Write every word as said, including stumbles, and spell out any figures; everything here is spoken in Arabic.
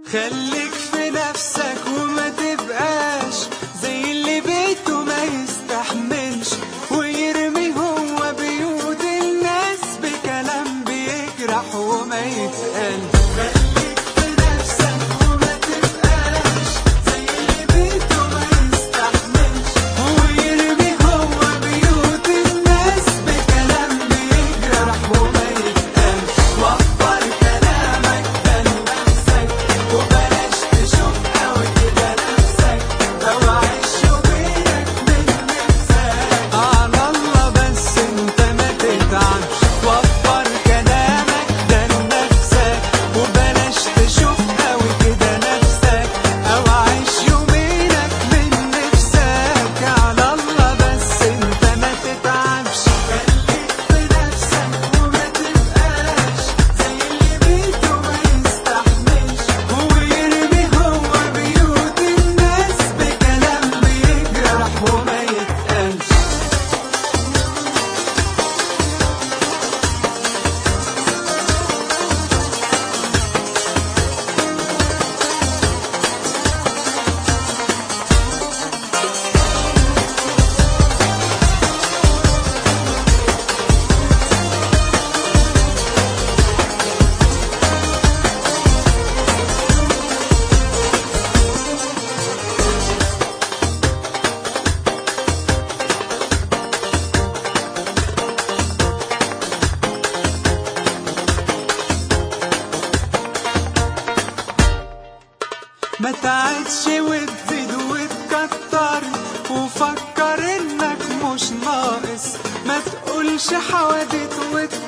خليك في نفسك وما تبقاش زي اللي بيته ما يستحملش ويرمي هو بيوت الناس بكلام بيجرح وما يتقالش. خليك في نفسك وما تبقاش زي اللي بيته ما يستحملش ويرمي هو بيوت الناس بكلام بيجرح وما يتقالش. وفر كلامك ده لنفسك وبلاش تشوف قوي كده نفسك لو عيشوا بينك من نفسك على الله بس انت ما تتعبش. وفر كلامك ده لنفسك وبلاش تشوف قوي كده نفسك او عيش يومينك من نفسك على الله بس انت ما تتعبش. خليك في نفسك وما تبقاش زي اللي بيته ما يستحملش ويرمي هو بيوت الناس بكلام بيجرح وما يتقالش. ما تعدش وتزيد وتكتر وفكر انك مش ناقص. ما تقولش حوادث وت